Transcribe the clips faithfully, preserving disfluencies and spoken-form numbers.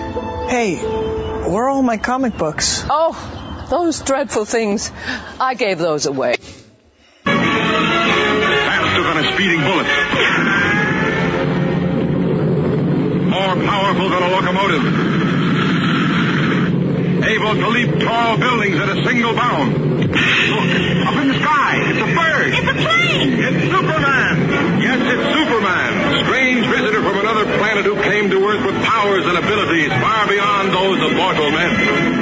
Hey, where are all my comic books? Oh, those dreadful things. I gave those away. Faster than a speeding bullet. More powerful than a locomotive. Able to leap tall buildings at a single bound. Look, up in the sky. It's a bird. It's a plane. It's Superman. Yes, it's Superman. Strange visitor from another planet who came to Earth with powers and abilities far beyond those of mortal men.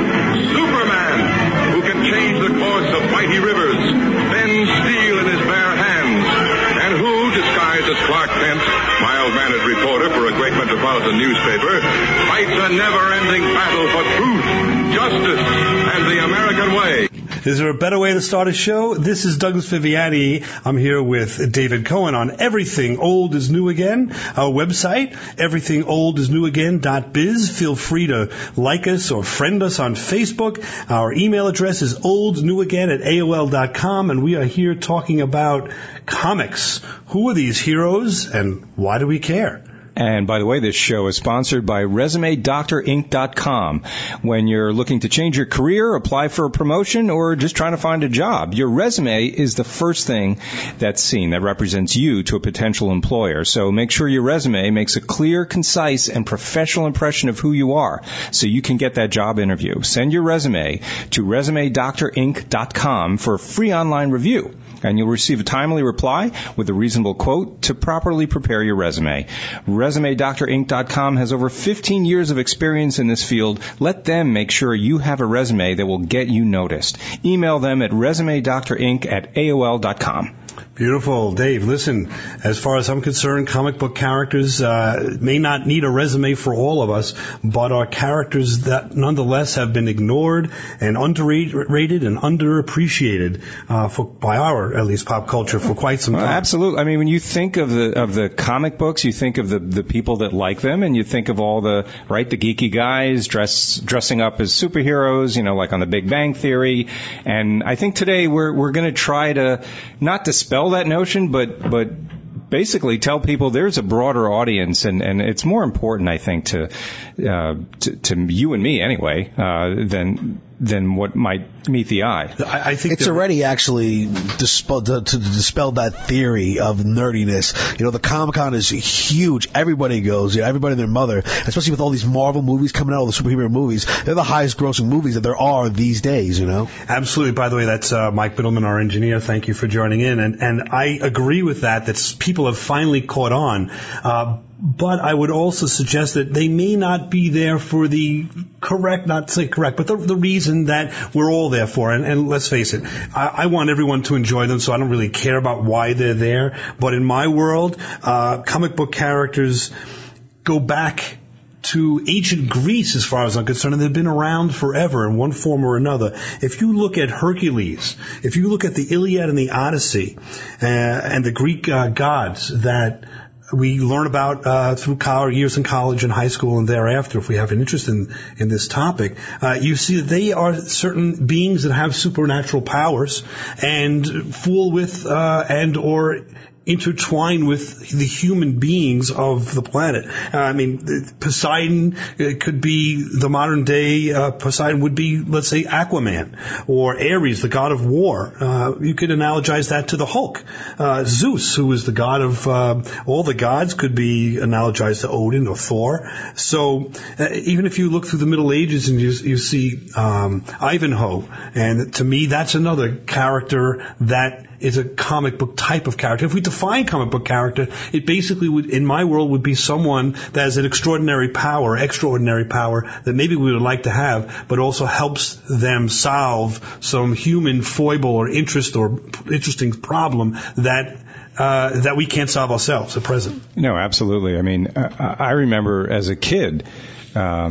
Superman, who can change the course of mighty rivers, bend steel in his bare hands, and who, disguised as Clark Kent, mild-mannered reporter for a great metropolitan newspaper, fights a never-ending battle for truth, justice, and the American way. Is there a better way to start a show? This is Douglas Viviani. I'm here with David Cohen on Everything Old is New Again, our website, everything old is new again dot biz. Feel free to like us or friend us on Facebook. Our email address is oldsnewagain at A O L dot com, and we are here talking about comics. Who are these heroes, and why do we care? And by the way, this show is sponsored by resume doctor inc dot com. When you're looking to change your career, apply for a promotion, or just trying to find a job, your resume is the first thing that's seen that represents you to a potential employer. So make sure your resume makes a clear, concise, and professional impression of who you are so you can get that job interview. Send your resume to resume doctor inc dot com for a free online review, and you'll receive a timely reply with a reasonable quote to properly prepare your resume. resume doctor inc dot com has over fifteen years of experience in this field. Let them make sure you have a resume that will get you noticed. Email them at resume doctor inc at A O L dot com. Beautiful. Dave, listen, as far as I'm concerned, comic book characters uh, may not need a resume for all of us, but are characters that nonetheless have been ignored and underrated and underappreciated uh, for, by our, at least, pop culture for quite some time. Well, absolutely. I mean, when you think of the of the comic books, you think of the, the people that like them, and you think of all the, right, the geeky guys dress, dressing up as superheroes, you know, like on The Big Bang Theory. And I think today we're we're going to try to not dispel that notion, but but basically tell people there's a broader audience, and, and it's more important, I think, to uh, to, to you and me anyway, uh, than than what might meet the eye. I, I think it's already actually dispel, to, to dispel that theory of nerdiness. You know, the Comic-Con is huge. Everybody goes. You know, everybody and their mother, especially with all these Marvel movies coming out, all the superhero movies. They're the highest grossing movies that there are these days, you know? Absolutely. By the way, that's uh, Mike Biddleman, our engineer. Thank you for joining in. And, and I agree with that, that people have finally caught on. Uh, But I would also suggest that they may not be there for the correct, not to say correct, but the, the reason that we're all there for. And, and let's face it, I, I want everyone to enjoy them, so I don't really care about why they're there. But in my world, uh, comic book characters go back to ancient Greece, as far as I'm concerned, and they've been around forever in one form or another. If you look at Hercules, if you look at the Iliad and the Odyssey, uh, and the Greek uh, gods that we learn about uh, through our years in college and high school and thereafter, if we have an interest in, in this topic, uh, you see that they are certain beings that have supernatural powers and fool with uh, and or intertwine with the human beings of the planet. Uh, I mean, Poseidon it could be the modern day, uh, Poseidon would be, let's say, Aquaman, or Ares, the god of war. Uh, you could analogize that to the Hulk. Uh, Zeus, who is the god of uh, all the gods, could be analogized to Odin or Thor. So uh, even if you look through the Middle Ages and you, you see um, Ivanhoe, and to me that's another character that is a comic book type of character. If we define comic book character, it basically would, in my world, would be someone that has an extraordinary power, extraordinary power that maybe we would like to have, but also helps them solve some human foible or interest or interesting problem that uh, that we can't solve ourselves at present. No, absolutely. I mean, I, I remember as a kid, um,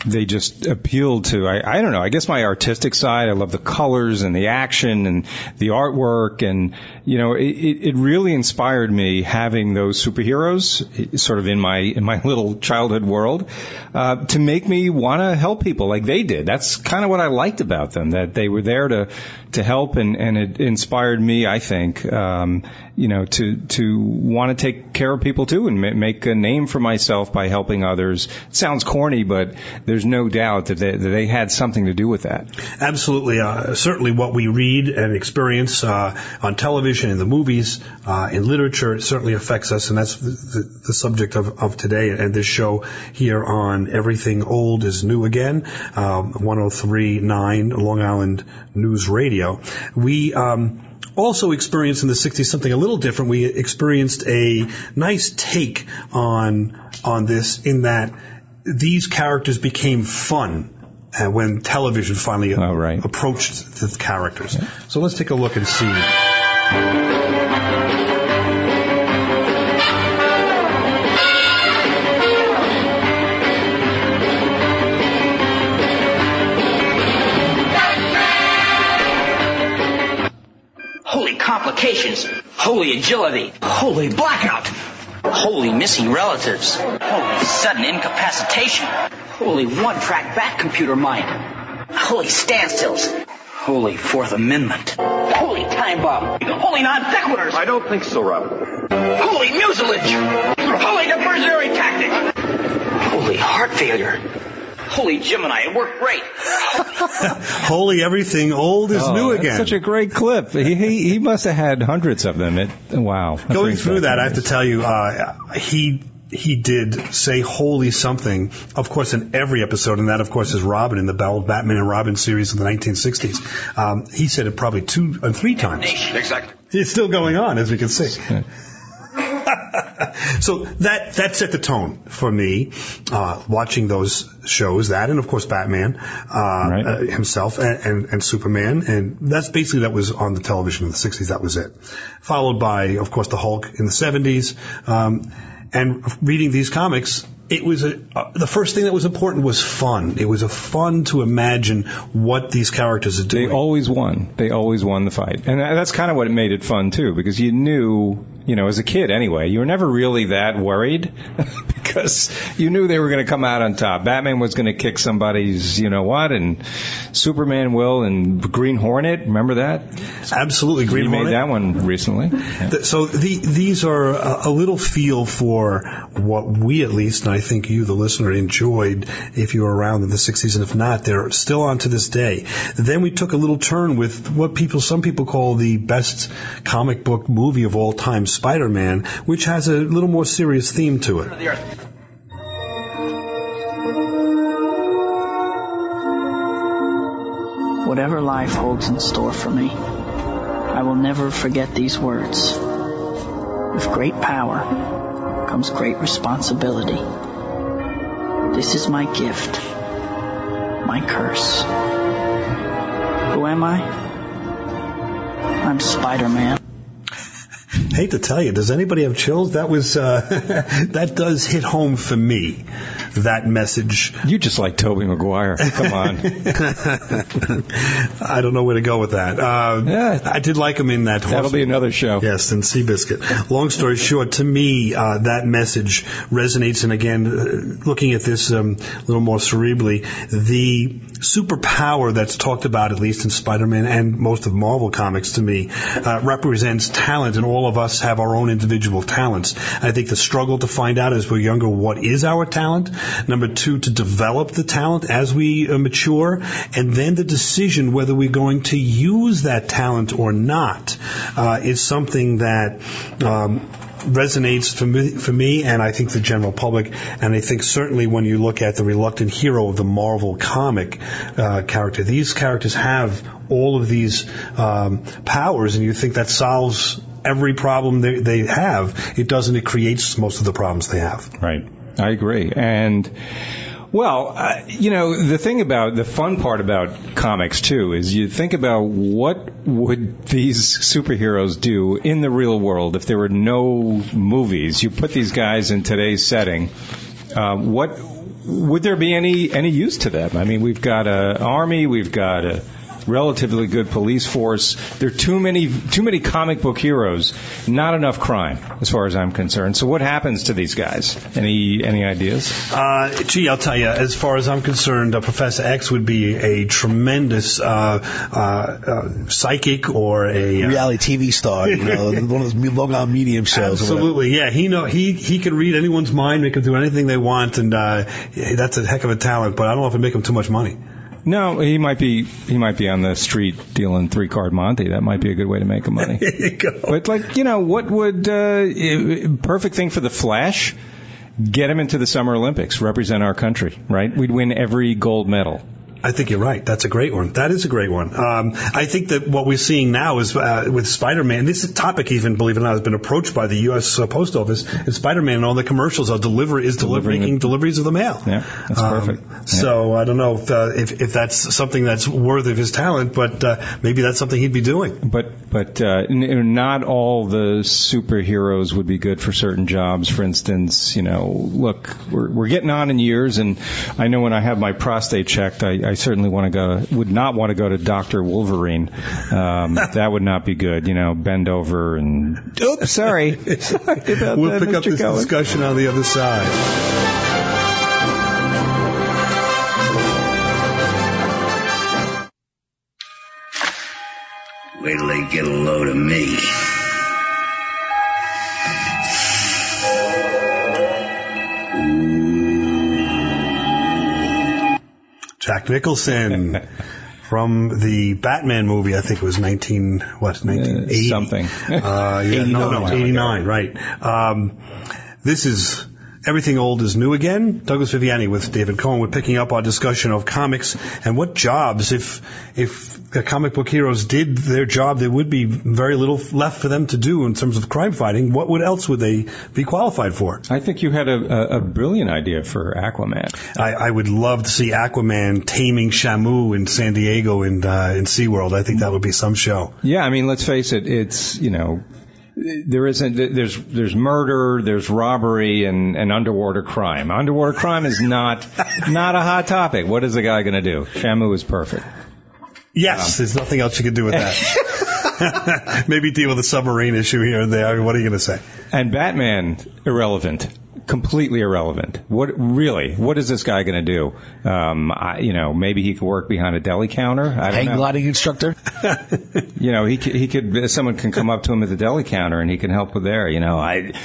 they just appealed to, I, I don't know, I guess my artistic side. I love the colors and the action and the artwork, and, you know, it, it really inspired me having those superheroes sort of in my, in my little childhood world, uh, to make me want to help people like they did. That's kind of what I liked about them, that they were there to, to help, and, and it inspired me, I think, um, you know, to, to want to take care of people too and ma- make a name for myself by helping others. It sounds corny, but there's no doubt that they, that they had something to do with that. Absolutely. Uh, certainly what we read and experience uh, on television, in the movies, uh, in literature, it certainly affects us, and that's the, the, the subject of, of today and this show here on Everything Old is New Again, um, one oh three point nine Long Island News Radio. We um, also experienced in the sixties something a little different. We experienced a nice take on on this, in that these characters became fun uh, when television finally oh, right. approached the characters. Yeah. So let's take a look and see. Holy complications, holy agility, holy blackout, holy missing relatives, holy sudden incapacitation, holy one-track back computer mind, holy standstills, holy Fourth Amendment, holy time bomb, holy non-sequiturs. I don't think so, Robert. Holy mucilage, holy diversionary tactic, holy heart failure. Holy Gemini, it worked great. Holy everything old is oh, new again. Such a great clip. He he, he must have had hundreds of them. It, wow. That Going through that, I have to nice. tell you, uh, he he did say holy something, of course, in every episode, and that, of course, is Robin in the Batman and Robin series of the nineteen sixties. Um, he said it probably two and three times. Exactly. It's still going on, as we can see. So that that set the tone for me, uh, watching those shows, that, and of course Batman uh, right. uh, himself, and, and, and Superman, and that's basically, that was on the television in the sixties. That was it. Followed by, of course, the Hulk in the seventies, um, and reading these comics. It was a, uh, the first thing that was important was fun. It was a fun to imagine what these characters are doing. They always won. They always won the fight. And that's kind of what made it fun, too, because you knew, you know, as a kid anyway, you were never really that worried because you knew they were going to come out on top. Batman was going to kick somebody's, you know what, and Superman will, and Green Hornet, remember that? Absolutely, Green you Hornet. made that one recently. Yeah. So the, these are a, a little feel for what we, at least, and I think you, the listener, enjoyed if you were around in the sixties, and if not, they're still on to this day. Then we took a little turn with what people, some people call the best comic book movie of all time, Spider-Man, which has a little more serious theme to it. Whatever life holds in store for me, I will never forget these words. With great power comes great responsibility. This is my gift, my curse. Who am I? I'm Spider-Man. Hate to tell you, does anybody have chills? That was uh, that does hit home for me. That message. You just like Tobey Maguire. Come on. I don't know where to go with that. Uh, yeah, I did like him in that. That'll horse. be another show. Yes, and Seabiscuit. Long story short, to me, uh, that message resonates. And again, uh, looking at this um, a little more cerebrally, the superpower that's talked about, at least in Spider-Man and most of Marvel comics, to me, uh, represents talent, and all of us have our own individual talents. I think the struggle to find out as we're younger what is our talent. Number two, to develop the talent as we uh, mature, and then the decision whether we're going to use that talent or not uh, is something that um, resonates for me, for me, and I think the general public, and I think certainly when you look at the reluctant hero of the Marvel comic uh, character, these characters have all of these um, powers, and you think that solves every problem they, they have. It doesn't. It creates most of the problems they have. Right. I agree. And, well, uh, you know, the thing about, the fun part about comics, too, is you think about what would these superheroes do in the real world if there were no movies. You put these guys in today's setting. Uh, what would there be any any use to them? I mean, we've got an army, we've got a relatively good police force. There are too many too many comic book heroes, not enough crime, as far as I'm concerned. So what happens to these guys? Any any ideas? Uh, gee, I'll tell you. As far as I'm concerned, uh, Professor X would be a tremendous uh, uh, uh, psychic or a uh, reality T V star. You know, one of those low medium shows. Absolutely, yeah. He know he he could read anyone's mind, make them do anything they want, and uh, that's a heck of a talent. But I don't know if it'd make him too much money. No, he might be he might be on the street dealing three card Monte. That might be a good way to make him money. There you go. But like, you know, what would uh, perfect thing for the Flash? Get him into the Summer Olympics, represent our country, right? We'd win every gold medal. I think you're right. That's a great one. That is a great one. Um, I think that what we're seeing now is uh, with Spider-Man. This topic, even believe it or not, has been approached by the U S Uh, Post Office. And Spider-Man and all the commercials are deliver is deliver, making the, deliveries of the mail. Yeah, that's um, perfect. Yeah. So I don't know if, uh, if if that's something that's worthy of his talent, but uh, maybe that's something he'd be doing. But but uh, n- not all the superheroes would be good for certain jobs. For instance, you know, look, we're we're getting on in years, and I know when I have my prostate checked, I, I certainly want to go. Would not want to go to Doctor Wolverine. Um, that would not be good. You know, bend over and. Oops, sorry. sorry about we'll that, pick Mister up this Cohen. discussion on the other side. Wait till they get a load of me. Jack Nicholson from the Batman movie. I think it was nineteen what nineteen eighty uh, something. Uh, yeah, no, no, eighty-nine. Right. Um, this is. Everything Old is New Again. Douglas Viviani with David Cohen. We're picking up our discussion of comics and what jobs, if if the comic book heroes did their job, there would be very little left for them to do in terms of crime fighting. What would else would they be qualified for? I think you had a, a, a brilliant idea for Aquaman. I, I would love to see Aquaman taming Shamu in San Diego and uh, in SeaWorld. I think that would be some show. Yeah, I mean, let's face it, it's, you know, there isn't, there's, there's murder, there's robbery, and, and underwater crime. Underwater crime is not, not a hot topic. What is the guy going to do? Shamu is perfect. Yes, um, there's nothing else you can do with that. Maybe deal with a submarine issue here and there. What are you going to say? And Batman, irrelevant. Completely irrelevant. What really? What is this guy going to do? Um, I, you know, maybe he could work behind a deli counter. I don't Hang know. gliding instructor. You know, he could, he could. Someone can come up to him at the deli counter and he can help with there. You know, I.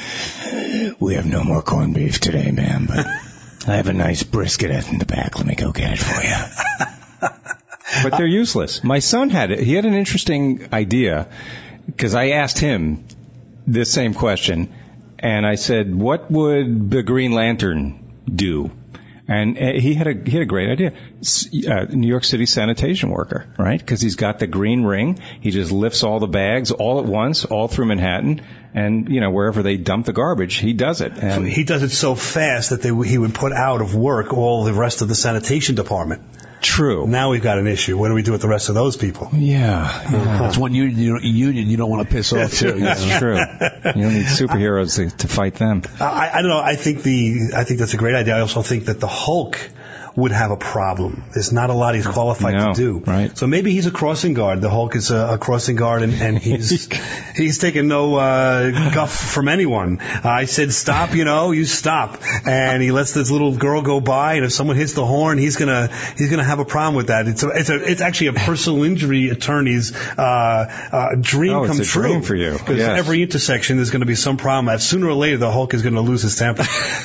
We have no more corned beef today, ma'am, but I have a nice brisket in the back. Let me go get it for you. But they're useless. My son had it. He had an interesting idea because I asked him this same question. And I said, what would the Green Lantern do? And uh, he had a he had a great idea. Uh, New York City sanitation worker, right? Because he's got the green ring. He just lifts all the bags all at once, all through Manhattan, and you know wherever they dump the garbage, he does it. And he does it so fast that they, he would put out of work all the rest of the sanitation department. True. Now we've got an issue. What do we do with the rest of those people? Yeah, yeah. That's one union you, union you don't want to piss off too. That's you know? true. You don't need superheroes to, to fight them. I, I don't know. I think the I think that's a great idea. I also think that the Hulk would have a problem. There's not a lot he's qualified no, to do. Right. So maybe he's a crossing guard. The Hulk is a, a crossing guard, and, and he's he's taking no uh, guff from anyone. I said stop, you know, you stop, and he lets this little girl go by, and if someone hits the horn, he's gonna he's gonna have a problem with that. It's a, it's a, it's actually a personal injury attorney's uh, uh, dream oh, come it's a true. Dream for you. Because yes. every intersection there's going to be some problem. That sooner or later the Hulk is going to lose his temper,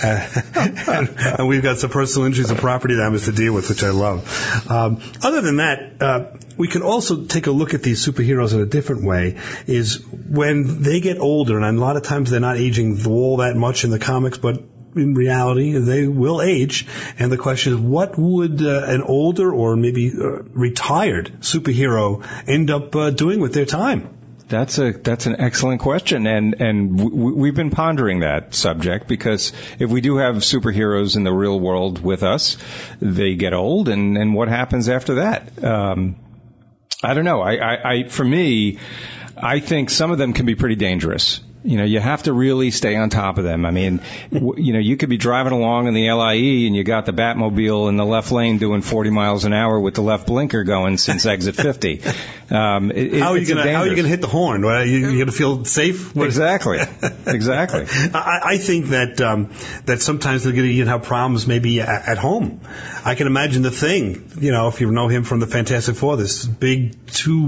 and, and we've got some personal injuries and property damage to deal with, which I love. Um, other than that, uh, we can also take a look at these superheroes in a different way, is when they get older, and a lot of times they're not aging all that much in the comics, but in reality, they will age. And the question is, what would uh, an older or maybe uh, retired superhero end up uh, doing with their time? That's a that's an excellent question, and and w- we've been pondering that subject because if we do have superheroes in the real world with us, they get old, and, and what happens after that? Um, I don't know. I, I, I for me, I think some of them can be pretty dangerous. You know, you have to really stay on top of them. I mean, w- you know, you could be driving along in the L I E and you got the Batmobile in the left lane doing forty miles an hour with the left blinker going since exit fifty. Um, it, how are you going to how are you going to hit the horn? Well, you, you're going to feel safe? What? Exactly. Exactly. I, I think that um, that sometimes they're going to have problems maybe at, at home. I can imagine the Thing. You know, if you know him from the Fantastic Four, this big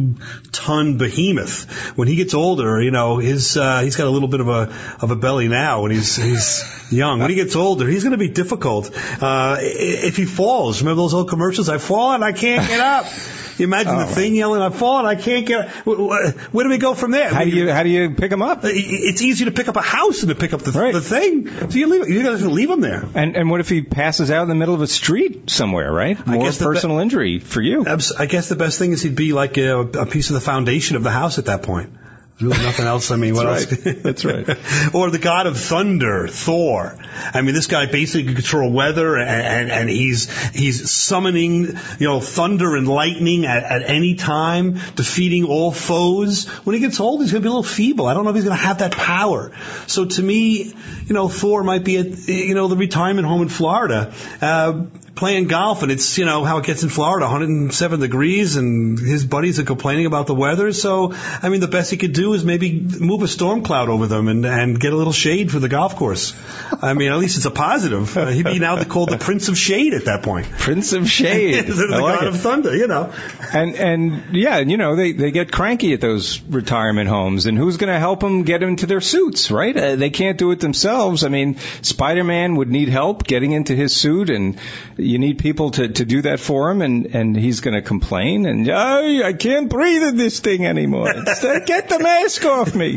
two-ton behemoth. When he gets older, you know, his uh, he's got a little bit of a of a belly now when he's he's young. When he gets older, he's going to be difficult. Uh, if he falls, remember those old commercials? I fall and I can't get up. You imagine oh, the Thing yelling, "I'm falling, I can't get." Where do we go from there? How do you how do you pick him up? It's easy to pick up a house than to pick up the, right. the Thing. So you leave it. You got to leave him there. And and what if he passes out in the middle of a street somewhere? Right, more personal be- injury for you. I guess the best thing is he'd be like a, a piece of the foundation of the house at that point. Really nothing else. I mean, what That's else? Right. That's right. Or the god of thunder, Thor. I mean, this guy basically can control weather, and, and, and he's he's summoning, you know, thunder and lightning at, at any time, defeating all foes. When he gets old, he's going to be a little feeble. I don't know if he's going to have that power. So to me, you know, Thor might be at, you know, the retirement home in Florida, uh, playing golf, and it's, you know, how it gets in Florida, one hundred seven degrees, and his buddies are complaining about the weather. So, I mean, the best he could do is maybe move a storm cloud over them and, and get a little shade for the golf course. I mean, at least it's a positive. Uh, he'd be now called the Prince of Shade at that point. Prince of Shade. the I like god it. of thunder, you know. And, and yeah, you know, they, they get cranky at those retirement homes, and who's going to help them get into their suits, right? Uh, they can't do it themselves. I mean, Spider-Man would need help getting into his suit, and you need people to, to do that for him, and, and he's going to complain, and oh, I can't breathe in this thing anymore. Get the mask off me.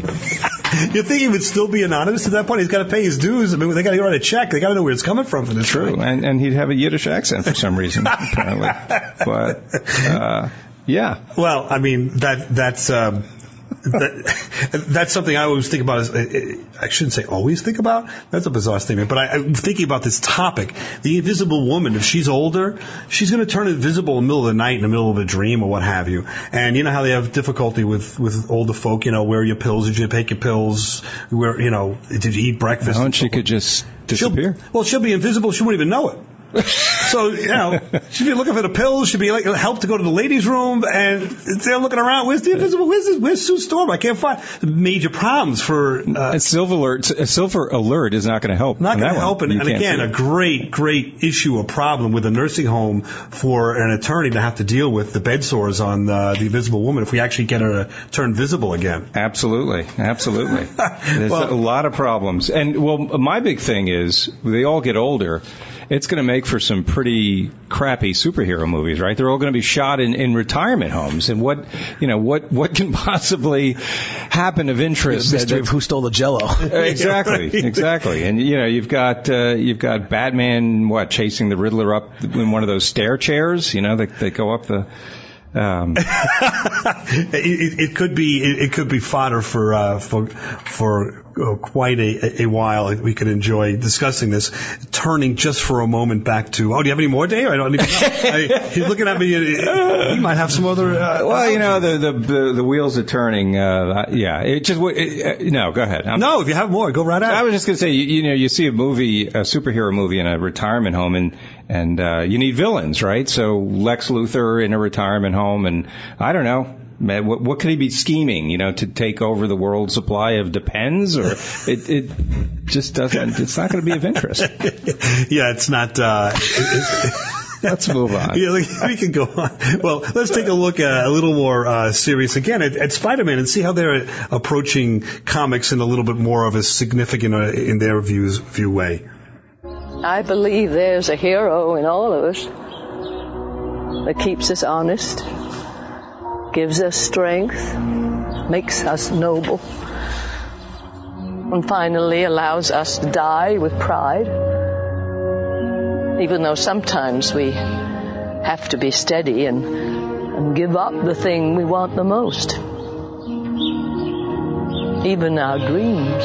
You think he would still be anonymous at that point? He's got to pay his dues. I mean, they got to write a check. They got to know where it's coming from for this. True, thing. and and he'd have a Yiddish accent for some reason, apparently. But uh, yeah. Well, I mean that that's. Um, that, that's something I always think about. As, I shouldn't say always think about. That's a bizarre statement. But I, I'm thinking about this topic. The invisible woman, if she's older, she's going to turn invisible in the middle of the night, in the middle of a dream or what have you. And you know how they have difficulty with, with older folk, you know, where are your pills? Did you take your pills? Where, you know, did you eat breakfast? No, and she could just disappear. She'll, well, she'll be invisible. She won't even know it. So, you know, she'd be looking for the pills. She'd be like, help to go to the ladies' room, and they're looking around. Where's the invisible? Where's this, where's Sue Storm? I can't find. Major problems for uh, a silver alert. A silver alert is not going to help. Not going to help. And, and again, a it. great, great issue, a problem with a nursing home for an attorney to have to deal with the bed sores on uh, the invisible woman. If we actually get her to turn visible again, absolutely, absolutely. There's well, a lot of problems. And well, my big thing is they all get older. It's going to make for some pretty crappy superhero movies, right? They're all going to be shot in, in retirement homes. And what, you know, what, what can possibly happen of interest? The mystery of who stole the Jello. Exactly, exactly. And you know, you've got uh, you've got Batman, what, chasing the Riddler up in one of those stair chairs. You know, they they go up the. Um. it, it could be it, it could be fodder for uh, for for uh, quite a, a while. We could enjoy discussing this. Turning just for a moment back to oh, do you have any more, Dave? I don't even know. I, he's looking at me. He might have some other. Uh, well, you know, the, the the the wheels are turning. Uh, yeah, it just it, uh, no. Go ahead. I'm, no, if you have more, go right ahead. I was just going to say, you, you know, you see a movie, a superhero movie in a retirement home, and and uh, you need villains, right? So Lex Luthor in a retirement home, and I don't know. What, what could he be scheming, you know, to take over the world's supply of Depends? Or it, it just doesn't, it's not going to be of interest. Yeah, it's not, uh, it, let's move on. Yeah, we can go on. Well, let's take a look at a little more uh, serious again at, at Spider-Man and see how they're approaching comics in a little bit more of a significant, uh, in their views, view way. I believe there's a hero in all of us that keeps us honest, gives us strength, makes us noble, and finally allows us to die with pride, even though sometimes we have to be steady and, and give up the thing we want the most, even our dreams.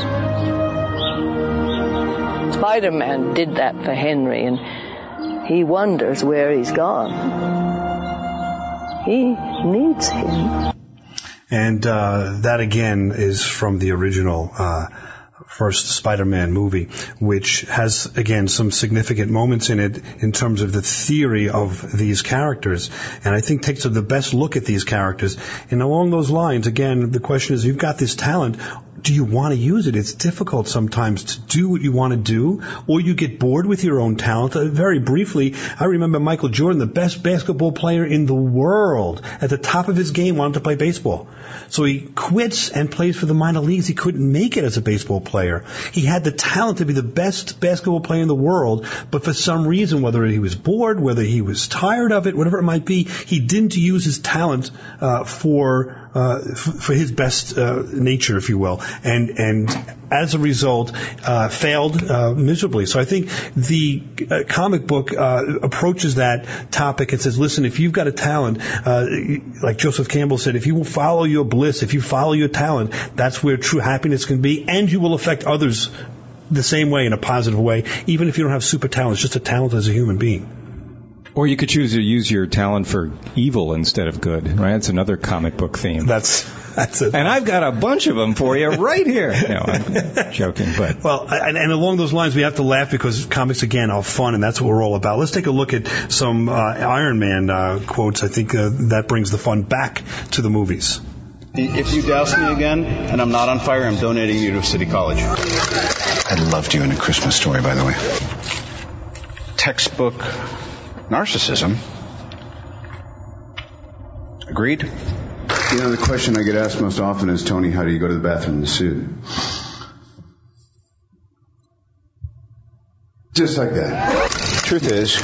Spider-Man did that for Henry, and he wonders where he's gone. He needs him. And uh, that, again, is from the original uh first Spider-Man movie, which has, again, some significant moments in it in terms of the theory of these characters, and I think takes the best look at these characters. And along those lines, again, the question is, you've got this talent, do you want to use it? It's difficult sometimes to do what you want to do, or you get bored with your own talent. Uh, very briefly, I remember Michael Jordan, the best basketball player in the world, at the top of his game, wanted to play baseball. So he quits and plays for the minor leagues. He couldn't make it as a baseball player. He had the talent to be the best basketball player in the world, but for some reason, whether he was bored, whether he was tired of it, whatever it might be, he didn't use his talent uh, for uh, f- for his best uh, nature, if you will, and and as a result, uh, failed uh, miserably. So I think the uh, comic book uh, approaches that topic and says, listen, if you've got a talent, uh, like Joseph Campbell said, if you will follow your bliss, if you follow your talent, that's where true happiness can be, and you will affect others the same way, in a positive way, even if you don't have super talent. It's just a talent as a human being. Or you could choose to use your talent for evil instead of good, right? That's another comic book theme. That's that's it. And I've got a bunch of them for you right here. No, I'm joking, but... Well, and, and along those lines, we have to laugh because comics, again, are fun, and that's what we're all about. Let's take a look at some uh, Iron Man uh, quotes. I think uh, that brings the fun back to the movies. If you douse me again and I'm not on fire, I'm donating you to City College. I loved you in A Christmas Story, by the way. Textbook narcissism. Agreed? You know, the question I get asked most often is, Tony, how do you go to the bathroom in the suit? Just like that. Truth is,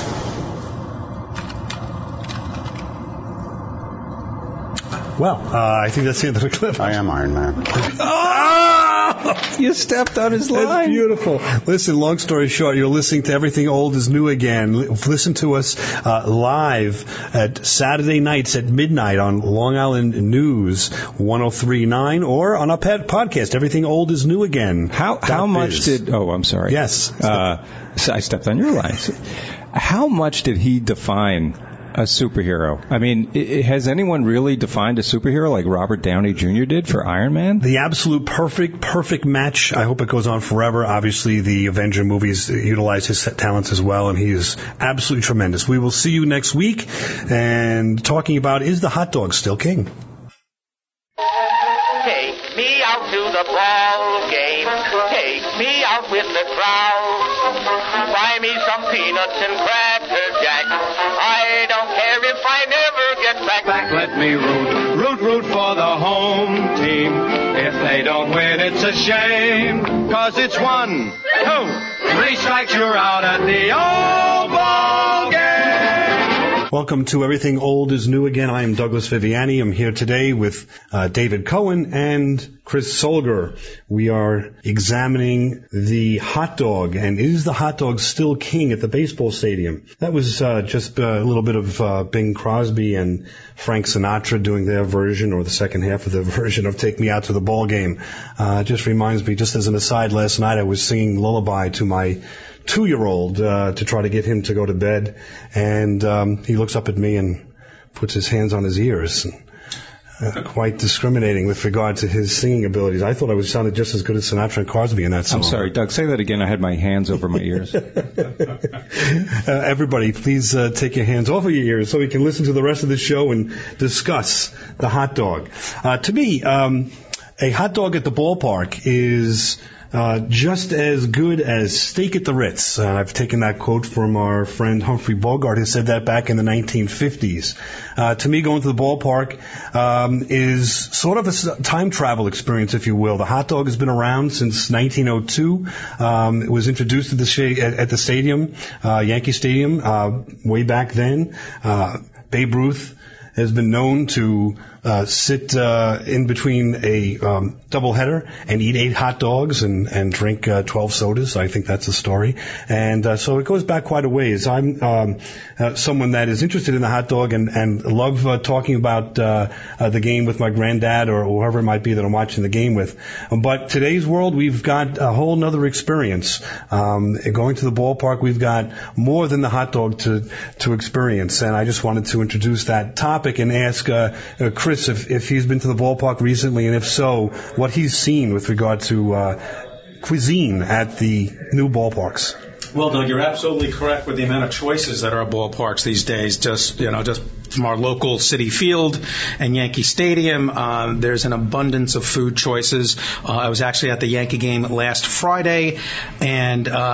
well, uh, I think that's the end of the clip. I am Iron Man. Oh, you stepped on his line. That's beautiful. Listen, long story short, you're listening to Everything Old is New Again. Listen to us uh, live at Saturday nights at midnight on Long Island News one oh three point nine, or on our podcast, Everything Old is New Again. How how much biz. did... Oh, I'm sorry. Yes. Uh, so I stepped on your line. How much did he define a superhero? I mean, I- has anyone really defined a superhero like Robert Downey Junior did for Iron Man? The absolute perfect, perfect match. I hope it goes on forever. Obviously, the Avenger movies utilize his talents as well, and he is absolutely tremendous. We will see you next week, and talking about, is the hot dog still king? Take me out to the ball game. Take me out with the crowd. Buy me some peanuts and cracker jack. I don't care if I never get back. Back, let me root, root, root for the home team. If they don't win, it's a shame. Cause it's one, two, three strikes, you're out at the old ball game. Welcome to Everything Old is New Again. I am Douglas Viviani. I'm here today with uh, David Cohen and Chris Solger. We are examining the hot dog, and is the hot dog still king at the baseball stadium? That was uh, just a little bit of uh, Bing Crosby and Frank Sinatra doing their version, or the second half of their version of Take Me Out to the Ball Game. Uh, just reminds me, just as an aside, last night I was singing Lullaby to my two-year-old uh, to try to get him to go to bed, and um, he looks up at me and puts his hands on his ears, and, uh, quite discriminating with regard to his singing abilities. I thought I was sounded just as good as Sinatra and Crosby in that song. I'm sorry, Doug, say that again. I had my hands over my ears. uh, everybody, please uh, take your hands off of your ears so we can listen to the rest of the show and discuss the hot dog. Uh, to me, um, a hot dog at the ballpark is Uh, just as good as steak at the Ritz. Uh, I've taken that quote from our friend Humphrey Bogart, who said that back in the nineteen fifties. Uh, to me, going to the ballpark um, is sort of a time travel experience, if you will. The hot dog has been around since nineteen oh two. Um, it was introduced at the, sh- at, at the stadium, uh, Yankee Stadium, uh, way back then. Uh, Babe Ruth has been known to uh, sit uh, in between a um, doubleheader and eat eight hot dogs and, and drink uh, twelve sodas. I think that's the story. And uh, so it goes back quite a ways. I'm um, uh, someone that is interested in the hot dog and, and love uh, talking about uh, uh, the game with my granddad or whoever it might be that I'm watching the game with. But today's world, we've got a whole nother experience. Um, going to the ballpark, we've got more than the hot dog to, to experience. And I just wanted to introduce that topic. topic and ask uh, uh, Chris if, if he's been to the ballpark recently, and if so, what he's seen with regard to uh, cuisine at the new ballparks. Well, Doug, you're absolutely correct with the amount of choices that are at ballparks these days. Just, you know, just from our local Citi Field and Yankee Stadium, um, there's an abundance of food choices. Uh, I was actually at the Yankee game last Friday, and uh,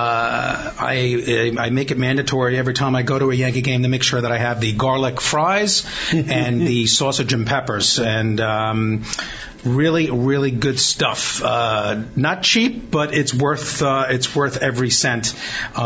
I I make it mandatory every time I go to a Yankee game to make sure that I have the garlic fries and the sausage and peppers. And um, really, really good stuff. Uh, not cheap, but it's worth uh, it's worth every cent.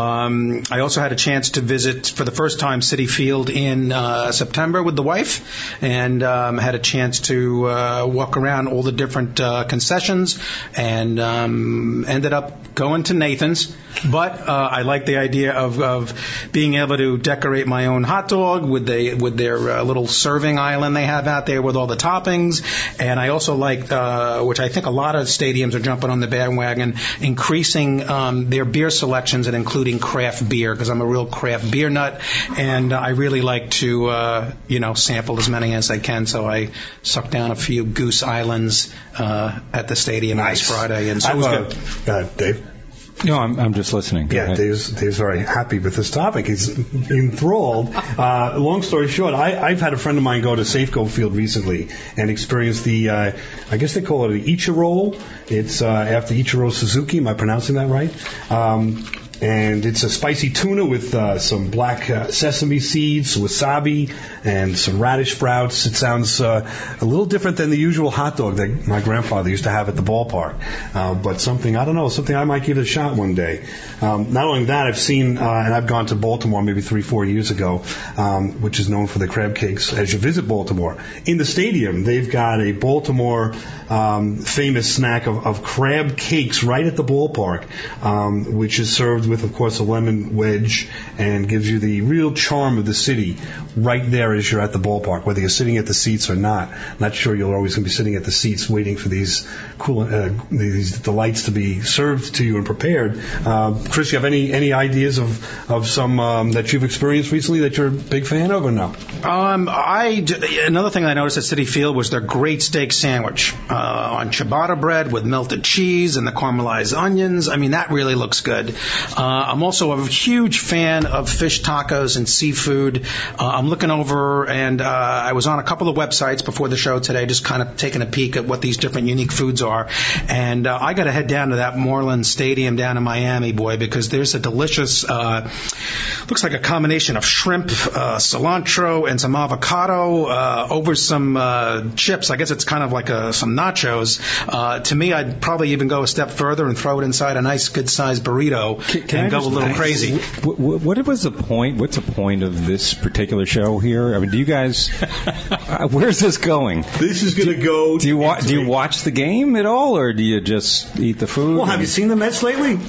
Um, I also had a chance to visit for the first time Citi Field in uh, September with the wife, and um, had a chance to uh, walk around all the different uh, concessions, and um, ended up going to Nathan's. But uh, I like the idea of, of being able to decorate my own hot dog with the with their uh, little serving island they have out there with all the toppings, and I also like, uh, which I think a lot of stadiums are jumping on the bandwagon, increasing um, their beer selections and including craft beer, because I'm a real craft beer nut, and uh, I really like to uh, you know sample as many as I can. So I sucked down a few Goose Islands uh, at the stadium Nice. last Friday, and so it was uh, good. Uh, Dave. No, I'm, I'm just listening. Go yeah, ahead. Dave's, Dave's very happy with this topic. He's enthralled. Uh, long story short, I, I've had a friend of mine go to Safeco Field recently and experience the, uh, I guess they call it an Ichiro. It's uh, after Ichiro Suzuki. Am I pronouncing that right? Um, and it's a spicy tuna with uh, some black uh, sesame seeds, wasabi, and some radish sprouts. It sounds uh, a little different than the usual hot dog that my grandfather used to have at the ballpark. Uh, but something, I don't know, something I might give it a shot one day. Um, not only that, I've seen, uh, and I've gone to Baltimore maybe three, four years ago, um, which is known for the crab cakes. As you visit Baltimore, in the stadium, they've got a Baltimore um, famous snack of, of crab cakes right at the ballpark, um, which is served with, of course, a lemon wedge, and gives you the real charm of the city right there as you're at the ballpark, whether you're sitting at the seats or not. Not sure you're always going to be sitting at the seats waiting for these cool uh, these delights to be served to you and prepared. Uh, Chris, you have any any ideas of of some um, that you've experienced recently that you're a big fan of, or no? Um, I another thing I noticed at Citi Field was their great steak sandwich uh, on ciabatta bread with melted cheese and the caramelized onions. I mean, that really looks good. Uh, I'm also a huge fan of fish tacos and seafood. Uh, I'm looking over, and uh, I was on a couple of websites before the show today, just kind of taking a peek at what these different unique foods are. And uh, I got to head down to that Moreland Stadium down in Miami, boy, because there's a delicious, uh, looks like a combination of shrimp, uh, cilantro, and some avocado uh, over some uh, chips. I guess it's kind of like a, some nachos. Uh, to me, I'd probably even go a step further and throw it inside a nice, good-sized burrito. Can, can and go a little nice. crazy. What, what was the point? What's the point of this particular show here? I mean, do you guys? uh, where's this going? This is going to go. Do you wa- Do you watch the game at all, or do you just eat the food? Well, have you seen the Mets lately?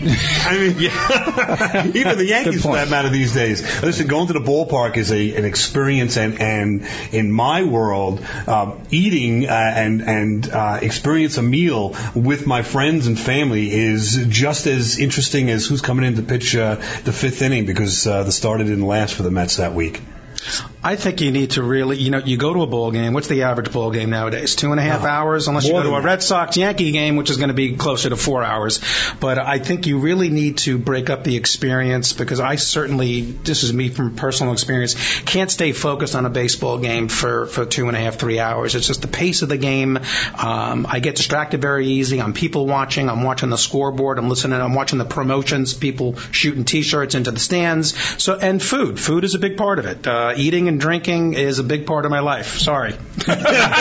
I mean, yeah. Even the Yankees, for that matter, these days. Listen, going to the ballpark is a an experience, and and in my world, uh, eating uh, and and uh, experience a meal with my friends and family is just as interesting as who's coming in to pitch uh, the fifth inning, because uh, the starter didn't last for the Mets that week. I think you need to really, you know, you go to a ball game. What's the average ball game nowadays? Two and a half oh, hours, unless you go to a Red Sox Yankee game, which is going to be closer to four hours. But I think you really need to break up the experience, because I certainly, this is me from personal experience, can't stay focused on a baseball game for, for two and a half, three hours. It's just the pace of the game. Um, I get distracted very easy. I'm people watching. I'm watching the scoreboard. I'm listening. I'm watching the promotions. People shooting T-shirts into the stands. So, and food. Food is a big part of it. Uh, eating and drinking is a big part of my life. Sorry. Whether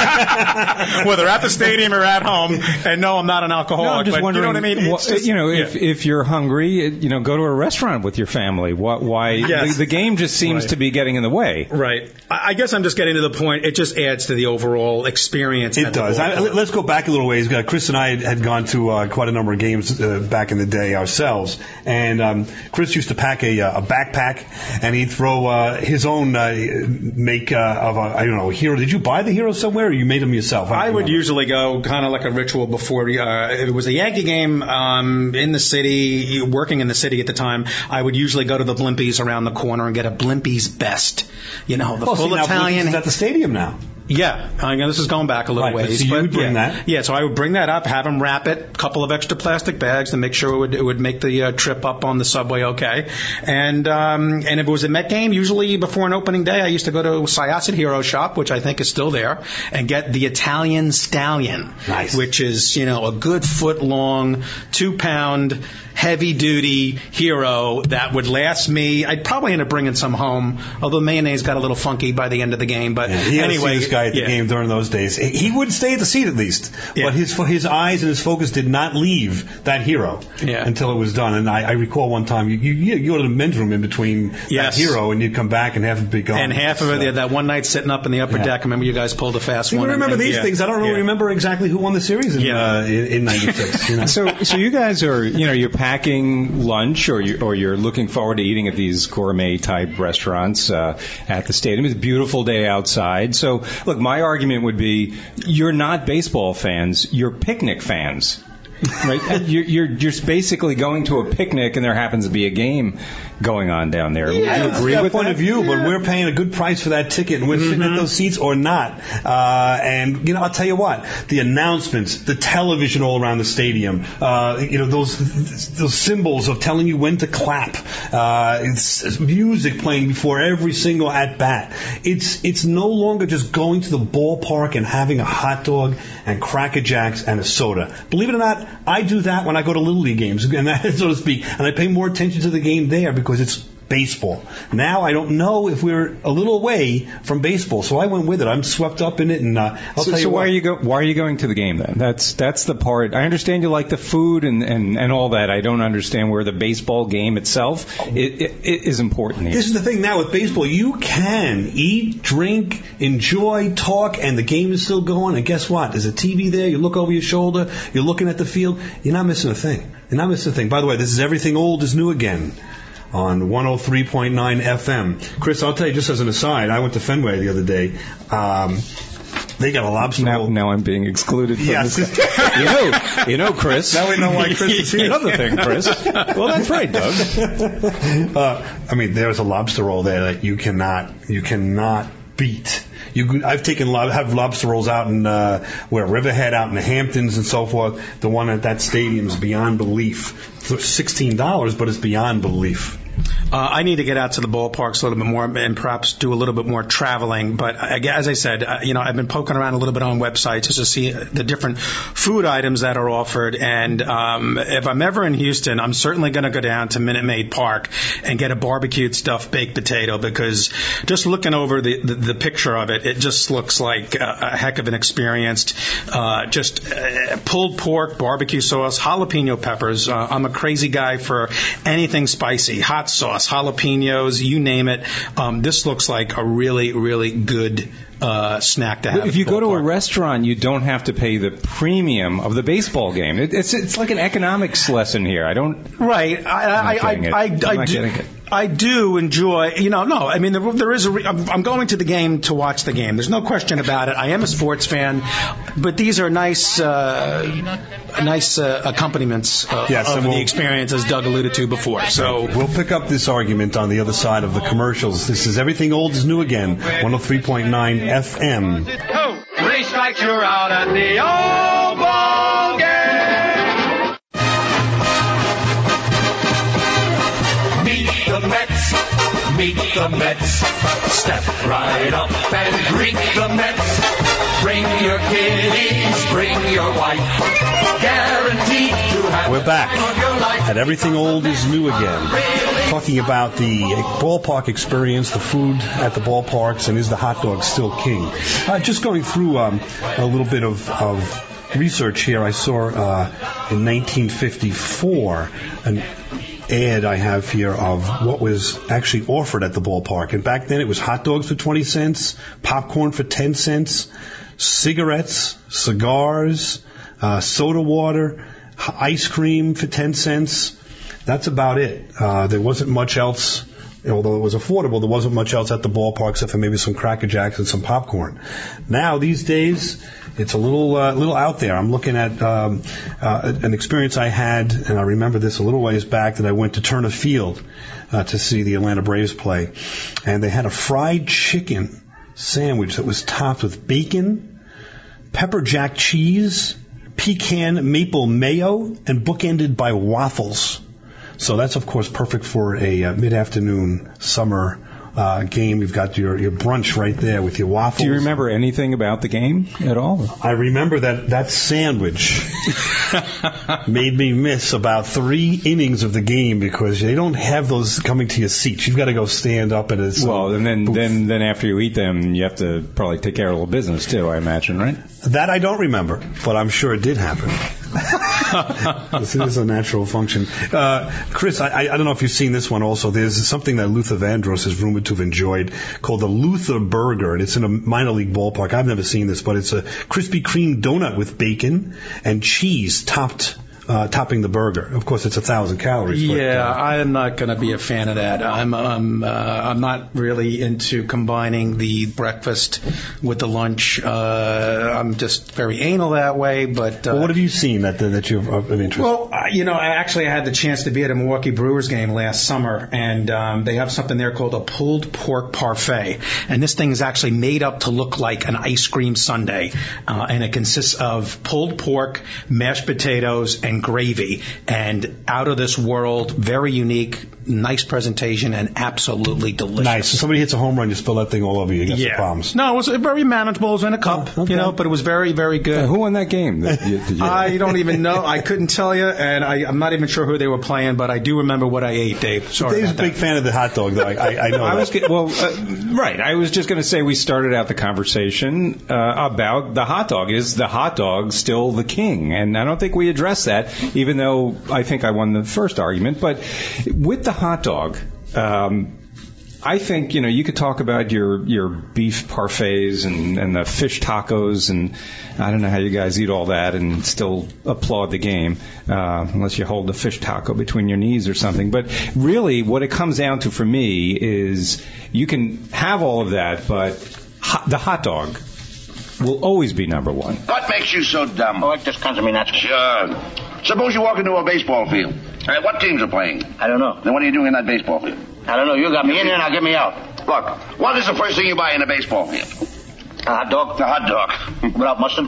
at the stadium or at home. And no, I'm not an alcoholic. No, I'm just but wondering, you know what I mean? Well, just, you know, yeah. if if you're hungry, you know, go to a restaurant with your family. Why? why yes. the, the game just seems right. to be getting in the way. Right. I guess I'm just getting to the point. It just adds to the overall experience. It does. I, let's go back a little ways. Chris and I had, had gone to uh, quite a number of games uh, back in the day ourselves, and um, Chris used to pack a, a backpack, and he'd throw uh, his own uh, make uh, of a, I don't know, a hero? Did you buy the hero somewhere, or you made them yourself? I would usually go kind of like a ritual before. Uh, if it was a Yankee game um, in the city, working in the city at the time, I would usually go to the Blimpies around the corner and get a Blimpies Best. You know, the well, full see, now Italian. Blimpies is at the stadium now. Yeah, I know this is going back a little right, ways. But so you would bring yeah. that? Yeah, so I would bring that up, have them wrap it, a couple of extra plastic bags to make sure it would, it would make the uh, trip up on the subway okay. And um, and if it was a Met game, usually before an opening day, I used to go to Syosset Hero Shop, which I think is still there, and get the Italian Stallion, nice. which is, you know, a good foot long, two pound, heavy duty hero that would last me. I'd probably end up bringing some home, although mayonnaise got a little funky by the end of the game. But yeah, he anyway, this guy at the yeah. game during those days. He would stay at the seat at least, yeah. but his his eyes and his focus did not leave that hero yeah. until it was done. And I, I recall one time you, you you go to the men's room in between yes. that hero, and you'd come back and half it be gone. And half of it, so. yeah, that one night sitting up in the upper Yeah. deck. I remember you guys pulled a fast you one. remember and, these yeah. things? I don't really yeah. remember exactly who won the series in yeah. uh, in ninety-six. You know? So so you guys are you know you're packing lunch or you or you're looking forward to eating at these gourmet type restaurants uh, at the stadium. It's a beautiful day outside. So look, my argument would be you're not baseball fans, you're picnic fans. Right, you're, you're just basically going to a picnic, and there happens to be a game going on down there. Yeah, Would you agree that with point that? of view, Yeah. but we're paying a good price for that ticket, and we're mm-hmm. sitting at those seats or not. Uh, and you know, I'll tell you what: the announcements, the television all around the stadium, uh, you know, those those symbols of telling you when to clap, uh, it's, it's music playing before every single at bat. It's it's no longer just going to the ballpark and having a hot dog and Cracker Jacks and a soda. Believe it or not, I do that when I go to Little League games, and that, so to speak, and I pay more attention to the game there because it's baseball. Now I don't know if we're a little away from baseball, so I went with it. I'm swept up in it, and uh, I'll so, tell you so what. why are you go, why are you going to the game then? That's that's the part. I understand you like the food and, and, and all that. I don't understand where the baseball game itself it, it, it is important here. This is the thing now with baseball. You can eat, drink, enjoy, talk, and the game is still going. And guess what? There's a T V there. You look over your shoulder. You're looking at the field. You're not missing a thing. You're not missing a thing. By the way, this is Everything Old is New Again on one oh three point nine F M. Chris, I'll tell you just as an aside, I went to Fenway the other day. Um, they got a lobster now, roll. Now I'm being excluded from yes. this. you know, you know, Chris. Now we know why Chris is here. Another thing, Chris. Well, that's right, Doug. uh, I mean, there's a lobster roll there that you cannot, you cannot beat. You can, I've taken lob, have lobster rolls out in uh, where Riverhead, out in the Hamptons and so forth. The one at that stadium is beyond belief. It's sixteen dollars, but it's beyond belief. Uh, I need to get out to the ballparks a little bit more and perhaps do a little bit more traveling. But I, as I said, uh, you know, I've been poking around a little bit on websites just to see the different food items that are offered. And um, if I'm ever in Houston, I'm certainly going to go down to Minute Maid Park and get a barbecued stuffed baked potato, because just looking over the, the, the picture of it, it just looks like a, a heck of an experience. Uh, just uh, pulled pork, barbecue sauce, jalapeno peppers. Uh, I'm a crazy guy for anything spicy. Hot sauce, jalapenos, you name it. Um, this looks like a really, really good uh, snack to have. If you go to a restaurant, you don't have to pay the premium of the baseball game. It, it's it's like an economics lesson here. I don't. Right. I I I, I, I, I do. I do enjoy, you know, no, I mean, there, there is a, re- I'm, I'm going to the game to watch the game. There's no question about it. I am a sports fan, but these are nice, uh, nice uh, accompaniments uh, yes, of we'll, the experience, as Doug alluded to before. So we'll pick up this argument on the other side of the commercials. This is Everything Old is New Again, one oh three point nine F M. Three strikes, you're out at the old ball game. Meet the Mets, meet the Mets. Step right up and greet the Mets. Bring your kiddies, bring your wife. Guaranteed to have We're back at Everything Old is New Again, talking about the ballpark experience, the food at the ballparks, and is the hot dog still king? Uh, just going through um, a little bit of, of research here, I saw uh, in nineteen fifty-four an ad I have here of what was actually offered at the ballpark. And back then it was hot dogs for twenty cents, popcorn for ten cents, cigarettes, cigars, uh, soda water, ice cream for ten cents. That's about it. Uh, there wasn't much else although it was affordable, there wasn't much else at the ballpark except for maybe some Cracker Jacks and some popcorn. Now, these days, it's a little uh, little out there. I'm looking at um, uh, an experience I had, and I remember this a little ways back, that I went to Turner Field uh, to see the Atlanta Braves play. And they had a fried chicken sandwich that was topped with bacon, pepper jack cheese, pecan maple mayo, and bookended by waffles. So that's, of course, perfect for a uh, mid-afternoon summer uh, game. You've got your, your brunch right there with your waffles. Do you remember anything about the game at all? I remember that that sandwich made me miss about three innings of the game because they don't have those coming to your seats. You've got to go stand up at a Well, and then, then, then after you eat them, you have to probably take care of a little business, too, I imagine, right? That I don't remember, but I'm sure it did happen. This is a natural function. Uh, Chris, I, I don't know if you've seen this one also. There's something that Luther Vandross is rumored to have enjoyed called the Luther Burger, and it's in a minor league ballpark. I've never seen this, but it's a Krispy Kreme donut with bacon and cheese topped Uh, topping the burger. Of course, it's a thousand calories. But, yeah, uh, I am not going to be a fan of that. I'm I'm uh, I'm not really into combining the breakfast with the lunch. Uh, I'm just very anal that way. But uh, well, what have you seen that that you're of interest? Well, uh, you know, I actually had the chance to be at a Milwaukee Brewers game last summer, and um, they have something there called a pulled pork parfait, and this thing is actually made up to look like an ice cream sundae, uh, and it consists of pulled pork, mashed potatoes, and gravy, and out of this world, very unique, nice presentation, and absolutely delicious. Nice. If somebody hits a home run, you spill that thing all over you. You get yeah. some problems. No, it was very manageable. It was in a cup, oh, okay. you know, but it was very, very good. Uh, who won that game? That you, did you... I don't even know. I couldn't tell you, and I, I'm not even sure who they were playing, but I do remember what I ate, Dave. Sorry Dave's about a big that. fan of the hot dog, though. I, I, I know I that. was get, well, uh, right. I was just going to say we started out the conversation uh, about the hot dog. Is the hot dog still the king? And I don't think we addressed that, even though I think I won the first argument. But with the hot dog, um, I think, you know, you could talk about your, your beef parfaits and, and the fish tacos, and I don't know how you guys eat all that and still applaud the game, uh, unless you hold the fish taco between your knees or something. But really, what it comes down to for me is you can have all of that, but hot, the hot dog will always be number one. What makes you so dumb? Oh, it just comes to me naturally. Sure. Suppose you walk into a baseball field. All right, what teams are playing? I don't know. Then what are you doing in that baseball field? I don't know. You got me in here, now get me out. Look, what is the first thing you buy in a baseball field? A hot dog? A hot dog. Without mustard?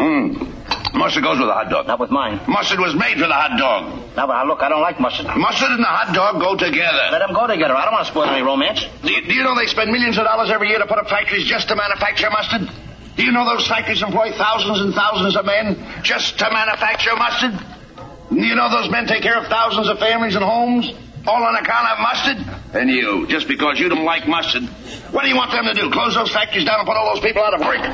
Mm. Mustard goes with a hot dog. Not with mine. Mustard was made for the hot dog. Now, but look, I don't like mustard. Mustard and the hot dog go together. Let them go together. I don't want to spoil any romance. Do you, do you know they spend millions of dollars every year to put up factories just to manufacture mustard? Do you know those factories employ thousands and thousands of men just to manufacture mustard? Do you know those men take care of thousands of families and homes, all on account of mustard? And you, just because you don't like mustard, what do you want them to do? Close those factories down and put all those people out of work?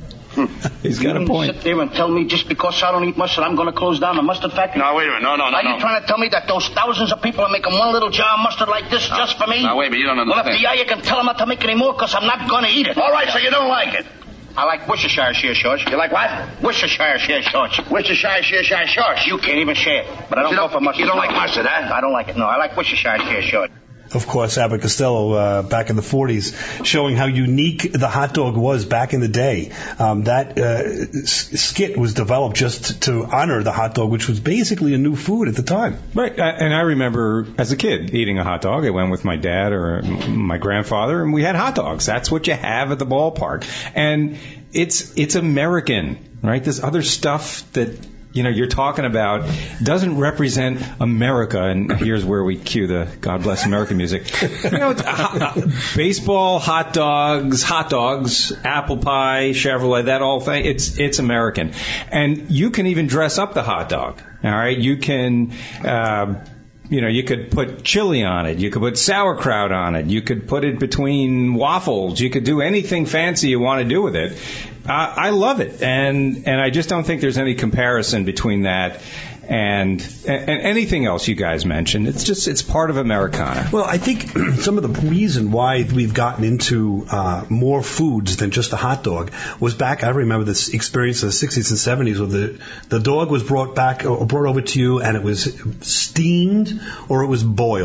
He's got a point. Sit there and tell me just because I don't eat mustard, I'm going to close down the mustard factory? No, wait a minute. No, no, no. Are no. you trying to tell me that those thousands of people are making one little jar of mustard like this no. just for me? No, wait a minute. You don't Well, understand. if they are, you can tell them not to make any more because I'm not going to eat it. All right, so you don't like it. I like Worcestershire sheer shorts. You like what? Worcestershire sheer shorts. Worcestershire sheer shorts. You can't even share. But I don't, you go don't for mustard. You don't like mustard, huh? I don't like it. No, I like Worcestershire sheer shorts. Of course, Abbott Costello, uh, back in the forties, showing how unique the hot dog was back in the day. Um, that uh, s- skit was developed just to honor the hot dog, which was basically a new food at the time. Right, and I remember as a kid eating a hot dog. I went with my dad or my grandfather, and we had hot dogs. That's what you have at the ballpark. And it's it's American, right? This other stuff that, you know, you're talking about doesn't represent America. And here's where we cue the God Bless America music. You know, it's, uh, baseball, hot dogs, hot dogs, apple pie, Chevrolet, that all thing. It's it's American. And you can even dress up the hot dog. All right, you can. Uh, You know, you could put chili on it. You could put sauerkraut on it. You could put it between waffles. You could do anything fancy you want to do with it. Uh, I love it, and and I just don't think there's any comparison between that and and anything else you guys mentioned. It's just it's part of Americana. Well, I think some of the reason why we've gotten into uh, more foods than just a hot dog was back. I remember this experience in the sixties and seventies where the the dog was brought back or brought over to you, and it was steamed or it was boiled.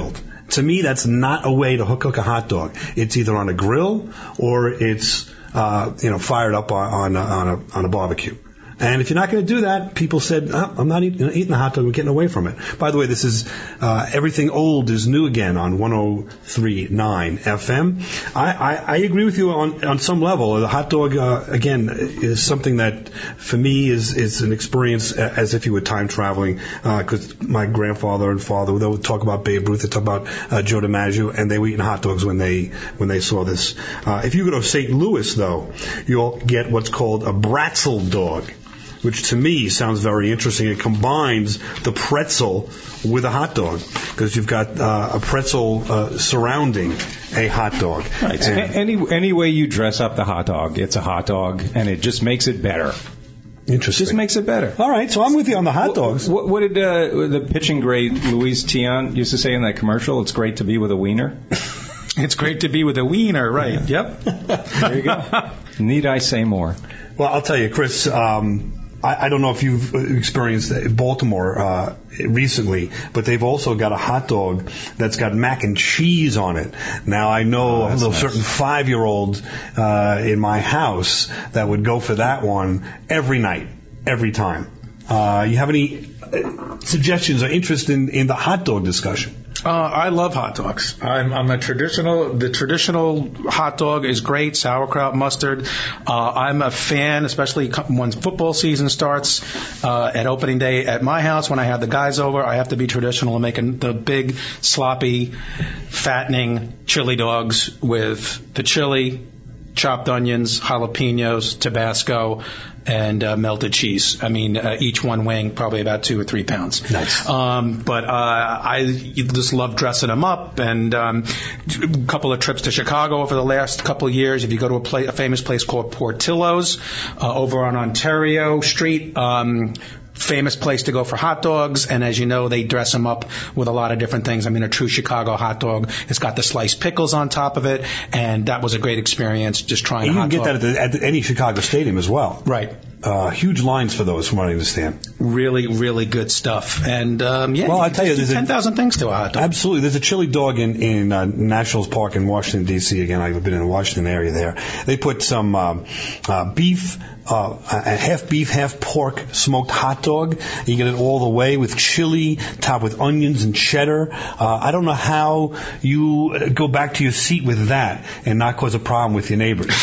To me, that's not a way to cook a hot dog. It's either on a grill or it's uh, you know fired up on on a, on a, on a barbecue. And if you're not going to do that, people said, oh, I'm not eating, eating the hot dog, I'm getting away from it. By the way, this is uh, Everything Old is New Again on one oh three point nine F M. I, I, I agree with you on, on some level. The hot dog, uh, again, is something that, for me, is, is an experience as if you were time traveling, because uh, my grandfather and father, they would talk about Babe Ruth, they talk about uh, Joe DiMaggio, and they were eating hot dogs when they when they saw this. Uh, if you go to Saint Louis, though, you'll get what's called a Bratzel dog, which to me sounds very interesting. It combines the pretzel with a hot dog, because you've got uh, a pretzel uh, surrounding a hot dog. Right. So any any way you dress up the hot dog, it's a hot dog, and it just makes it better. Interesting. Just makes it better. All right, so I'm with you on the hot dogs. What, what did uh, the pitching great Luis Tiant used to say in that commercial? It's great to be with a wiener. It's great to be with a wiener, right? Yeah. Yep. There you go. Need I say more? Well, I'll tell you, Chris. Um, I, I don't know if you've experienced Baltimore uh, recently, but they've also got a hot dog that's got mac and cheese on it. Now, I know Oh, a that's little nice. certain five-year-old uh, in my house that would go for that one every night, every time. Uh, you have any uh, suggestions or interest in, in the hot dog discussion? Uh, I love hot dogs. I'm, I'm a traditional. The traditional hot dog is great, sauerkraut, mustard. Uh, I'm a fan, especially when football season starts uh, at opening day at my house. When I have the guys over, I have to be traditional and making the big, sloppy, fattening chili dogs with the chili, chopped onions, jalapenos, Tabasco, and uh, melted cheese. I mean, uh, each one weighing probably about two or three pounds. Nice. Um, but uh, I just love dressing them up. And um, a couple of trips to Chicago over the last couple of years. If you go to a, pla- a famous place called Portillo's uh, over on Ontario Street, um, famous place to go for hot dogs, and as you know, they dress them up with a lot of different things. I mean, a true Chicago hot dog, it's got the sliced pickles on top of it, and that was a great experience just trying And a you hot can get dog. that at, the, at any Chicago stadium as well. Right. Uh, huge lines for those, from what I understand. Really, really good stuff. And, um, yeah, Well, you I tell you, can do there's a- ten thousand things to a hot dog. Absolutely. There's a chili dog in, in uh, Nationals Park in Washington, D C Again, I've been in the Washington area there. They put some um, uh, beef, uh, a half beef, half pork smoked hot dog. You get it all the way with chili, topped with onions and cheddar. Uh, I don't know how you go back to your seat with that and not cause a problem with your neighbors.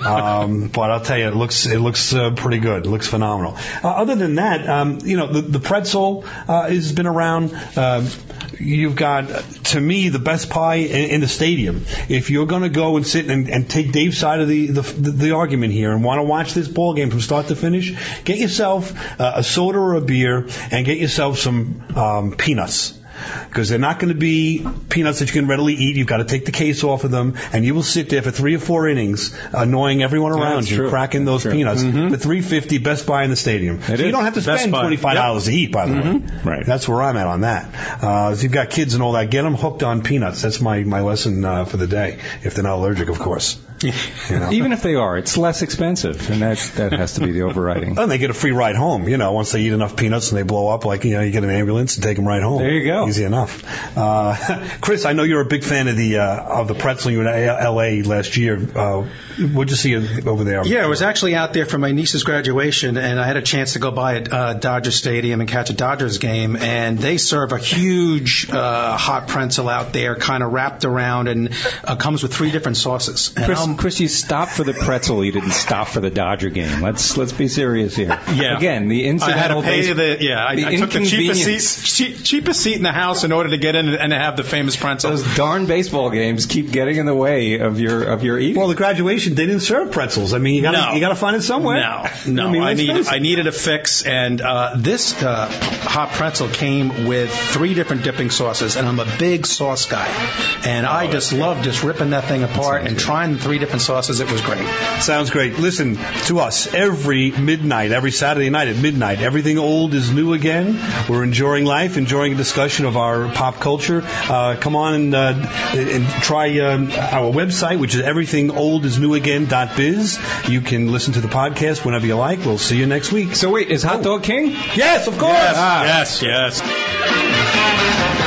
um, but I'll tell you, it looks it looks uh, pretty good. It looks phenomenal. Uh, other than that, um, you know, the, the pretzel uh, has been around. Um, You've got, to me, the best pie in, in the stadium. If you're going to go and sit and, and take Dave's side of the, the, the, the argument here and want to watch this ball game from start to finish, get yourself uh, a soda or a beer and get yourself some um, peanuts. Because they're not going to be peanuts that you can readily eat. You've got to take the case off of them, and you will sit there for three or four innings, annoying everyone Yeah, around that's you, true. cracking those That's true. peanuts Mhm. for three fifty. Best Buy in the stadium. So It you is. don't have to Best spend Buy. twenty-five dollars to eat, by the way. Right. That's where I'm at on that. Uh, if you've got kids and all that, get them hooked on peanuts. That's my my lesson uh, for the day. If they're not allergic, of course. You know? Even if they are, it's less expensive, and that that has to be the overriding. And they get a free ride home, you know, once they eat enough peanuts and they blow up, like, you know, you get an ambulance and take them right home. There you go. Easy enough. Uh, Chris, I know you're a big fan of the uh, of the pretzel. You were in L A last year. Uh, what'd you see over there? Yeah, I was actually out there for my niece's graduation, and I had a chance to go by at uh, Dodger Stadium and catch a Dodgers game, and they serve a huge uh, hot pretzel out there, kind of wrapped around, and uh, comes with three different sauces. And Chris, I'm- Chris, you stopped for the pretzel. You didn't stop for the Dodger game. Let's let's be serious here. Yeah. Again, the incidental. I had to pay base- the yeah. I, the I took the cheapest inconvenience. seat, cheap, cheapest seat in the house in order to get in and have the famous pretzels. Those darn baseball games keep getting in the way of your of your eating. Well, the graduation, they didn't serve pretzels. I mean, you got to No. you got to find it somewhere. No, no, I mean, I, let's need, face it. I needed a fix, and uh, this uh, hot pretzel came with three different dipping sauces, and I'm a big sauce guy, and I just love just ripping that thing apart and trying the three different sauces. It was great. Sounds great. Listen to us every midnight, every Saturday night at midnight. Everything old is new again. We're enjoying life, enjoying a discussion of our pop culture. Uh, come on and, uh, and try um, our website, which is everything old is new again dot biz. You can listen to the podcast whenever you like. We'll see you next week. So wait, is Hot Dog King? Yes, of course. Yes, yes, yes.